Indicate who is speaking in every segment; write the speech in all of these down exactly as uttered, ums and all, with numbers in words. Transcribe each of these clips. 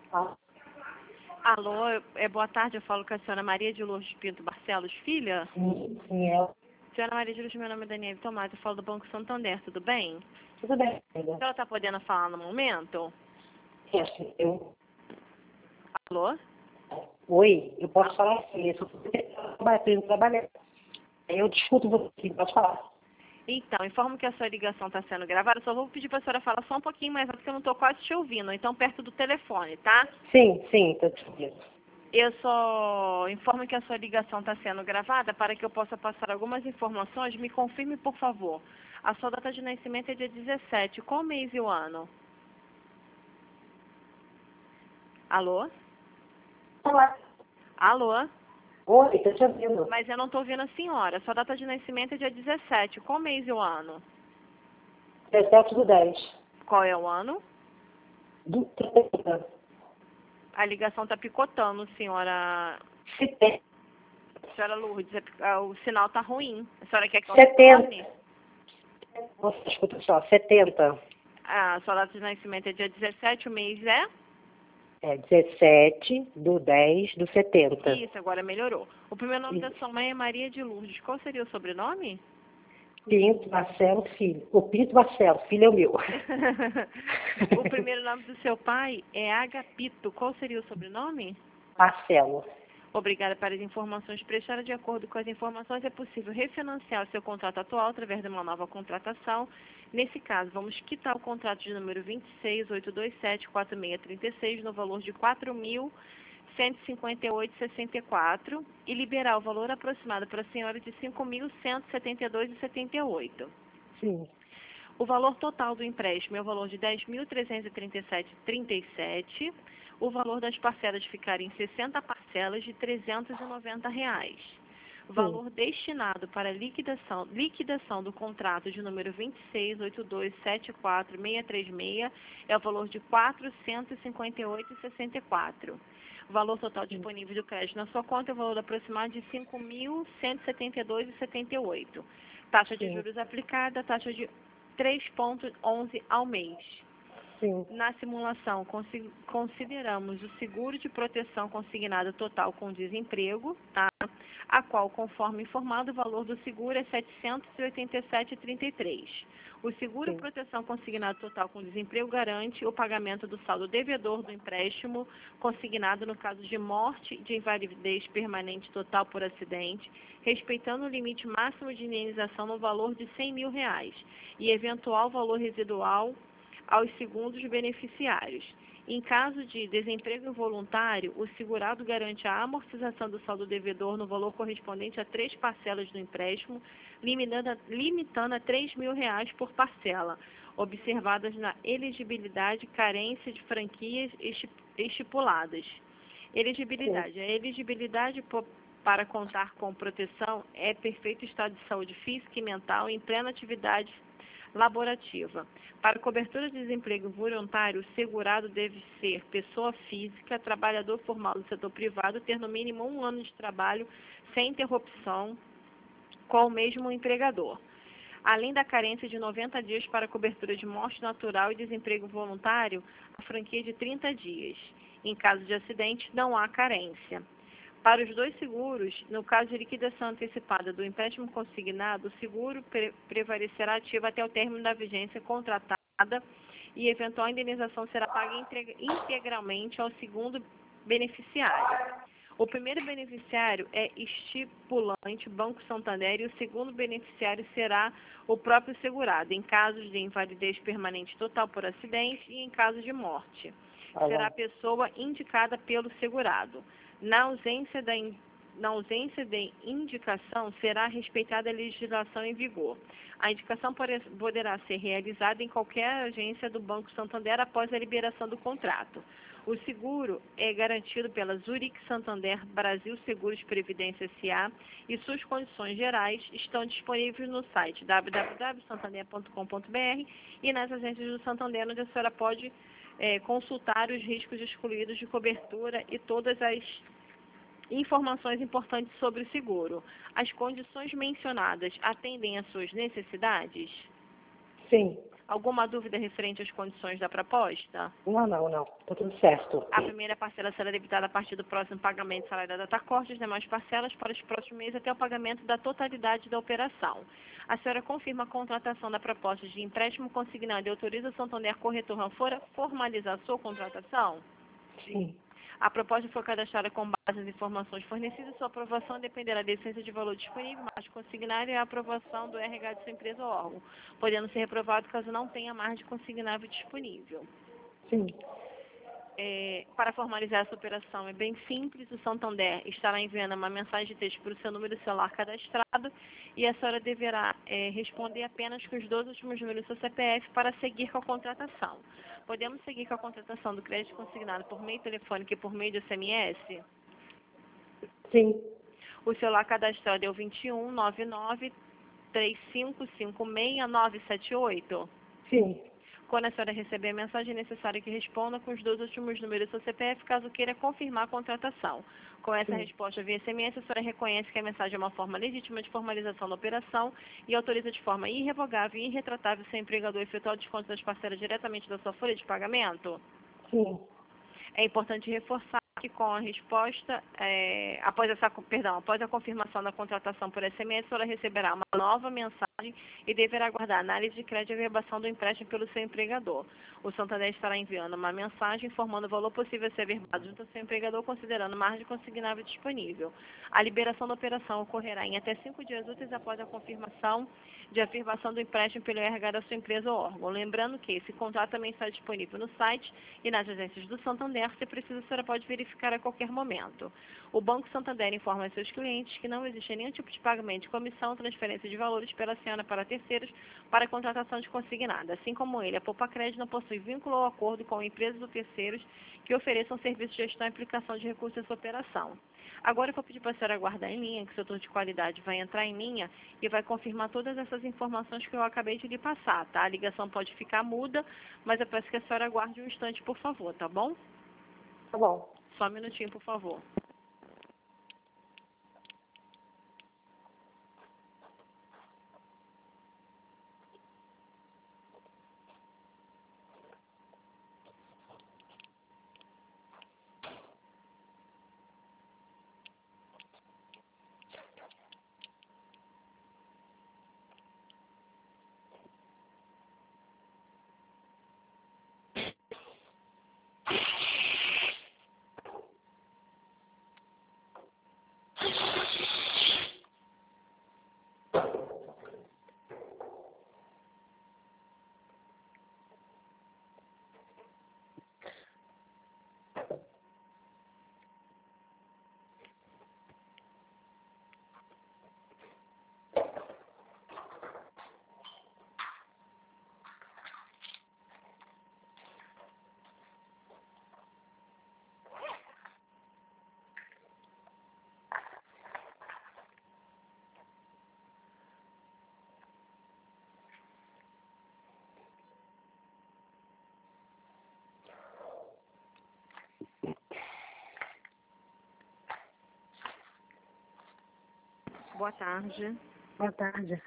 Speaker 1: Ah,
Speaker 2: Alô, é, boa tarde, eu falo com a senhora Maria de Lourdes Pinto Barcelos, filha.
Speaker 1: sim, sim, é.
Speaker 2: Senhora Maria de Lourdes, meu nome é Daniela Tomás, eu falo do Banco Santander, tudo bem?
Speaker 1: Tudo bem,
Speaker 2: A
Speaker 1: filha.
Speaker 2: senhora está podendo falar no momento?
Speaker 1: É assim, eu...
Speaker 2: Alô?
Speaker 1: Oi, eu posso falar assim, eu sou trabalhando, trabalhando. Eu discuto você, pode falar.
Speaker 2: Então, informo que a sua ligação está sendo gravada, só vou pedir para a senhora falar só um pouquinho mais alto, porque eu não estou quase te ouvindo, então perto do telefone, tá?
Speaker 1: Sim, sim, estou te ouvindo.
Speaker 2: Eu só informo que a sua ligação está sendo gravada para que eu possa passar algumas informações. Me confirme, por favor. A sua data de nascimento é dia dezessete. Qual mês e o ano? Alô?
Speaker 1: Olá.
Speaker 2: Alô?
Speaker 1: Oi, estou te ouvindo.
Speaker 2: Mas eu não estou ouvindo a senhora. Sua data de nascimento é dia dezessete. Qual mês e o ano?
Speaker 1: dezessete do dez.
Speaker 2: Qual é o ano?
Speaker 1: Do trinta.
Speaker 2: A ligação está picotando, senhora.
Speaker 1: setenta.
Speaker 2: Senhora Lourdes, é- o sinal está ruim. A senhora quer que eu
Speaker 1: setenta.
Speaker 2: retorne?
Speaker 1: Nossa, escuta só, setenta.
Speaker 2: A sua data de nascimento é dia dezessete, o mês é?
Speaker 1: É dezessete do dez do setenta.
Speaker 2: Isso, agora melhorou. O primeiro nome da sua mãe é Maria de Lourdes. Qual seria o sobrenome?
Speaker 1: Pinto Marcelo Filho. O Pinto Marcelo, filho é o meu.
Speaker 2: O primeiro nome do seu pai é Agapito. Qual seria o sobrenome?
Speaker 1: Marcelo.
Speaker 2: Obrigada pelas informações prestadas. De acordo com as informações, é possível refinanciar o seu contrato atual através de uma nova contratação. Nesse caso, vamos quitar o contrato de número vinte e seis, oitocentos e vinte e sete, quarenta e seis trinta e seis no valor de quatro mil cento e cinquenta e oito vírgula sessenta e quatro e liberar o valor aproximado para a senhora de cinco mil cento e setenta e dois vírgula setenta e oito.
Speaker 1: Sim,
Speaker 2: O valor total do empréstimo é o valor de dez mil trezentos e trinta e sete vírgula trinta e sete. O valor das parcelas ficar em sessenta parcelas de trezentos e noventa reais. O valor destinado para liquidação, liquidação do contrato de número vinte e seis, oitenta e dois, setenta e quatro, seiscentos e trinta e seis é o valor de quatrocentos e cinquenta e oito vírgula sessenta e quatro. O valor total disponível do crédito na sua conta é o valor aproximado de cinco mil cento e setenta e dois vírgula setenta e oito. Taxa de
Speaker 1: sim,
Speaker 2: juros aplicada, taxa de três vírgula onze ao mês.
Speaker 1: sim,
Speaker 2: Na simulação, consi- consideramos o seguro de proteção consignado total com desemprego, tá? A qual, conforme informado, o valor do seguro é setecentos e oitenta e sete vírgula trinta e três. O seguro
Speaker 1: sim,
Speaker 2: proteção consignado total com desemprego garante o pagamento do saldo devedor do empréstimo consignado no caso de morte de invalidez permanente total por acidente, respeitando o limite máximo de indenização no valor de cem mil reais e eventual valor residual aos segundos beneficiários. Em caso de desemprego involuntário, o segurado garante a amortização do saldo devedor no valor correspondente a três parcelas do empréstimo, limitando a, limitando a três mil reais por parcela, observadas na elegibilidade carência de franquias esti- estipuladas.
Speaker 1: sim,
Speaker 2: Elegibilidade. A elegibilidade po- para contar com proteção é perfeito estado de saúde física e mental em plena atividade laborativa. Para cobertura de desemprego voluntário, o segurado deve ser pessoa física, trabalhador formal do setor privado, ter no mínimo um ano de trabalho sem interrupção com o mesmo empregador. Além da carência de noventa dias para cobertura de morte natural e desemprego voluntário, a franquia é de trinta dias. Em caso de acidente, não há carência. Para os dois seguros, no caso de liquidação antecipada do empréstimo consignado, o seguro pre prevalecerá ativo até o término da vigência contratada e eventual indenização será paga integralmente ao segundo beneficiário. O primeiro beneficiário é estipulante Banco Santander e o segundo beneficiário será o próprio segurado, em casos de invalidez permanente total por acidente e em caso de morte. Será a pessoa indicada pelo segurado. Na ausência da in- na ausência de indicação, será respeitada a legislação em vigor. A indicação pore- poderá ser realizada em qualquer agência do Banco Santander após a liberação do contrato. O seguro é garantido pela Zurich Santander Brasil Seguros Previdência S A e suas condições gerais estão disponíveis no site w w w ponto santander ponto com ponto b r e nas agências do Santander, onde a senhora pode eh, consultar os riscos excluídos de cobertura e todas as informações importantes sobre o seguro. As condições mencionadas atendem às suas necessidades?
Speaker 1: sim.
Speaker 2: Alguma dúvida referente às condições da proposta?
Speaker 1: Não, não, não. Tá tudo certo.
Speaker 2: A primeira parcela será debitada a partir do próximo pagamento do salário da datacorte, as demais parcelas para os próximos meses até o pagamento da totalidade da operação. A senhora confirma a contratação da proposta de empréstimo consignado e autoriza o Santander Corretor Ranfora formalizar a sua contratação?
Speaker 1: Sim.
Speaker 2: A proposta foi cadastrada com base nas informações fornecidas. Sua aprovação dependerá da essência de valor disponível, margem consignável e a aprovação do R H de sua empresa ou órgão, podendo ser reprovado caso não tenha margem consignável disponível.
Speaker 1: Sim.
Speaker 2: É, para formalizar essa operação é bem simples. O Santander estará enviando uma mensagem de texto para o seu número celular cadastrado e a senhora deverá é, responder apenas com os dois últimos números do seu C P F para seguir com a contratação. Podemos seguir com a contratação do crédito consignado por meio telefônico e por meio de S M S?
Speaker 1: Sim.
Speaker 2: O celular cadastrado é o vinte e um, noventa e nove, trinta e cinco, cinquenta e seis, novecentos e setenta e oito?
Speaker 1: Sim.
Speaker 2: Quando a senhora receber a mensagem, é necessário que responda com os dois últimos números do seu C P F, caso queira confirmar a contratação. Com essa
Speaker 1: Sim.
Speaker 2: resposta via S M S, a senhora reconhece que a mensagem é uma forma legítima de formalização da operação e autoriza de forma irrevogável e irretratável seu empregador efetuar o desconto das parcelas diretamente da sua folha de pagamento?
Speaker 1: Sim.
Speaker 2: É importante reforçar que com a resposta, é, após essa, perdão, após a confirmação da contratação por S M S, a senhora receberá uma nova mensagem e deverá aguardar a análise de crédito e averbação do empréstimo pelo seu empregador. O Santander estará enviando uma mensagem informando o valor possível a ser averbado junto ao seu empregador, considerando margem consignável disponível. A liberação da operação ocorrerá em até cinco dias úteis após a confirmação de averbação do empréstimo pelo R H da sua empresa ou órgão. Lembrando que esse contrato também está disponível no site e nas agências do Santander. Se precisa, a senhora pode verificar a qualquer momento. O Banco Santander informa aos seus clientes que não existe nenhum tipo de pagamento de comissão, transferência de valores pela senhora para terceiros para a contratação de consignada. Assim como ele, a Poupa Crédito não possui vínculo ou acordo com empresas ou terceiros que ofereçam serviço de gestão e aplicação de recursos nessa operação. Agora eu vou pedir para a senhora aguardar em linha, que o setor de qualidade vai entrar em linha e vai confirmar todas essas informações que eu acabei de lhe passar, tá? A ligação pode ficar muda, mas eu peço que a senhora aguarde um instante, por favor, tá bom?
Speaker 1: Tá bom.
Speaker 2: Só um minutinho, por favor. Boa tarde.
Speaker 1: Boa tarde.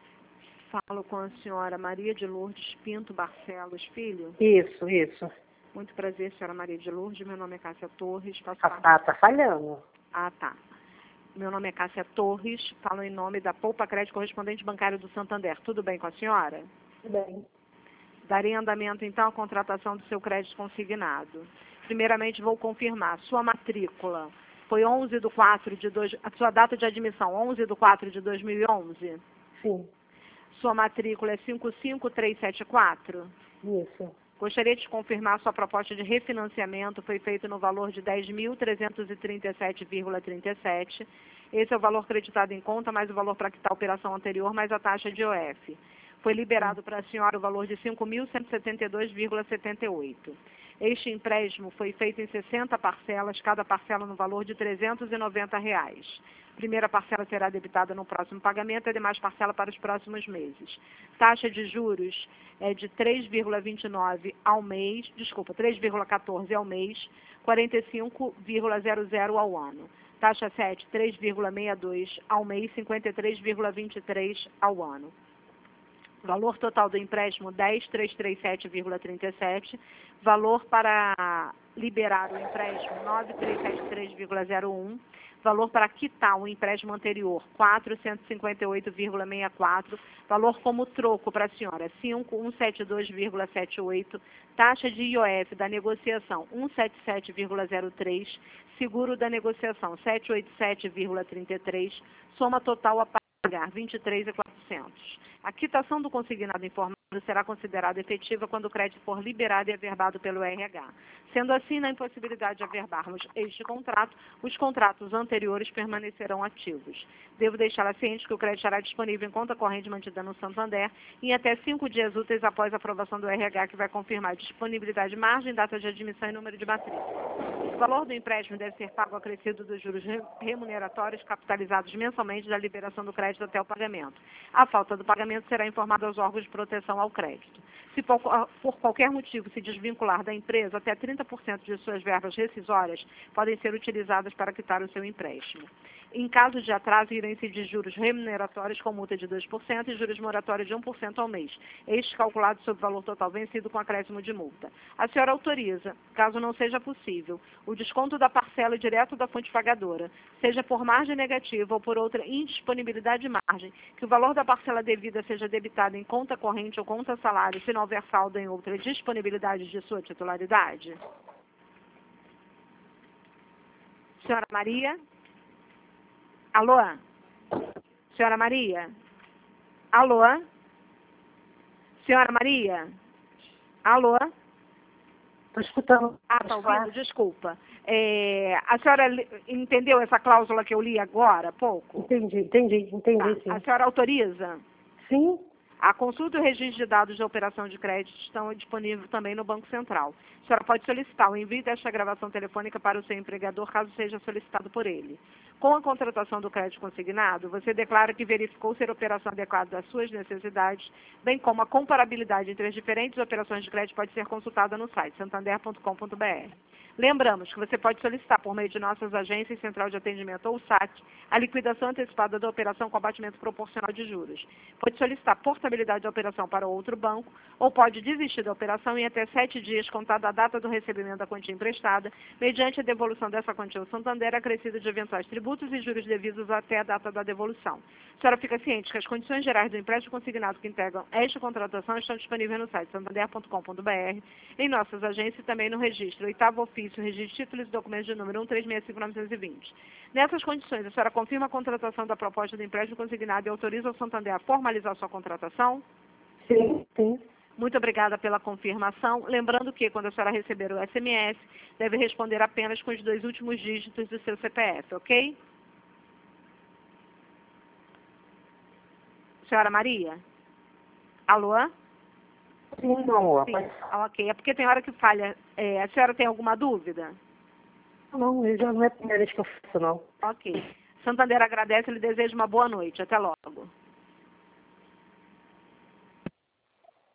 Speaker 2: Falo com a senhora Maria de Lourdes Pinto Barcelos Filho.
Speaker 1: Isso, isso.
Speaker 2: Muito prazer, senhora Maria de Lourdes. Meu nome é Cássia Torres. Faço
Speaker 1: Ah,
Speaker 2: parte...
Speaker 1: tá, tá falhando.
Speaker 2: Ah, tá. Meu nome é Cássia Torres. Falo em nome da Poupa Crédito Correspondente Bancário do Santander. Tudo bem com a senhora?
Speaker 1: Tudo bem.
Speaker 2: Darei andamento, então, à contratação do seu crédito consignado. Primeiramente, vou confirmar. Sua matrícula foi onze de quatro de dois... A sua data de admissão, onze de quatro de dois mil e onze?
Speaker 1: Sim.
Speaker 2: Sua matrícula é cinco cinco três sete quatro?
Speaker 1: Isso.
Speaker 2: Gostaria de confirmar sua proposta de refinanciamento foi feita no valor de dez mil trezentos e trinta e sete vírgula trinta e sete. Esse é o valor creditado em conta, mais o valor para quitar a operação anterior, mais a taxa de I O F. Foi liberado para a senhora o valor de cinco mil cento e setenta e dois vírgula setenta e oito. Este empréstimo foi feito em sessenta parcelas, cada parcela no valor de trezentos e noventa reais. Primeira parcela será debitada no próximo pagamento e a demais parcela para os próximos meses. Taxa de juros é de três vírgula vinte e nove ao mês, desculpa, três vírgula quatorze ao mês, quarenta e cinco vírgula zero zero ao ano. Taxa sete, três vírgula sessenta e dois ao mês, cinquenta e três vírgula vinte e três ao ano. Valor total do empréstimo dez mil trezentos e trinta e sete vírgula trinta e sete. Valor para liberar o empréstimo nove mil trezentos e setenta e três vírgula zero um. Valor para quitar o empréstimo anterior quatrocentos e cinquenta e oito vírgula sessenta e quatro. Valor como troco para a senhora cinco mil cento e setenta e dois vírgula setenta e oito. Taxa de I O F da negociação cento e setenta e sete vírgula zero três. Seguro da negociação setecentos e oitenta e sete vírgula trinta e três. Soma total a pagar vinte e três mil e quatrocentos. A quitação do consignado informado será considerada efetiva quando o crédito for liberado e averbado pelo R H. Sendo assim, na impossibilidade de averbarmos este contrato, os contratos anteriores permanecerão ativos. Devo deixá-la ciente que o crédito estará disponível em conta corrente mantida no Santander em até cinco dias úteis após a aprovação do R H, que vai confirmar disponibilidade, margem, data de admissão e número de matrícula. O valor do empréstimo deve ser pago acrescido dos juros remuneratórios capitalizados mensalmente da liberação do crédito até o pagamento. A falta do pagamento será informada aos órgãos de proteção ao crédito. Se por, por qualquer motivo se desvincular da empresa, até trinta por cento de suas verbas rescisórias podem ser utilizadas para quitar o seu empréstimo. Em caso de atraso, irão incidir juros remuneratórios com multa de dois por cento e juros moratórios de um por cento ao mês, estes calculados sobre o valor total vencido com acréscimo de multa. A senhora autoriza, caso não seja possível, o desconto da parcela direto da fonte pagadora, seja por margem negativa ou por outra indisponibilidade de margem, que o valor da parcela devida seja debitado em conta corrente ou conta salário, se não houver saldo em outra disponibilidade de sua titularidade? Senhora Maria? Alô? Senhora Maria? Alô? Senhora Maria? Alô?
Speaker 1: Estou escutando.
Speaker 2: Ah, está ouvindo? Desculpa. É, a senhora entendeu essa cláusula que eu li agora há pouco?
Speaker 1: Entendi, entendi, entendi,
Speaker 2: Tá.
Speaker 1: sim.
Speaker 2: A senhora autoriza?
Speaker 1: Sim?
Speaker 2: A consulta e o registro de dados de operação de crédito estão disponíveis também no Banco Central. A senhora pode solicitar o envio desta gravação telefônica para o seu empregador, caso seja solicitado por ele. Com a contratação do crédito consignado, você declara que verificou ser a operação adequada às suas necessidades, bem como a comparabilidade entre as diferentes operações de crédito pode ser consultada no site santander ponto com ponto br. Lembramos que você pode solicitar por meio de nossas agências, central de atendimento ou S A C, a liquidação antecipada da operação com abatimento proporcional de juros. Pode solicitar portabilidade da operação para outro banco ou pode desistir da operação em até sete dias contada a data do recebimento da quantia emprestada, mediante a devolução dessa quantia ao Santander acrescida de eventuais tributos e juros devidos até a data da devolução. A senhora fica ciente que as condições gerais do empréstimo consignado que integram esta contratação estão disponíveis no site santander ponto com ponto br, em nossas agências e também no registro oitavo ofício, registro de títulos e documentos de número um três seis cinco nove zero dois. Nessas condições, a senhora confirma a contratação da proposta do empréstimo consignado e autoriza o Santander a formalizar sua contratação?
Speaker 1: Sim, sim.
Speaker 2: Muito obrigada pela confirmação. Lembrando que, quando a senhora receber o S M S, deve responder apenas com os dois últimos dígitos do seu C P F, ok? Senhora Maria? Alô?
Speaker 1: Sim, não,
Speaker 2: Sim.
Speaker 1: rapaz.
Speaker 2: Ah, ok. É porque tem hora que falha. É, a senhora tem alguma dúvida?
Speaker 1: Não, eu já não é a primeira vez que eu faço, não.
Speaker 2: Ok. Santander agradece e lhe deseja uma boa noite. Até logo.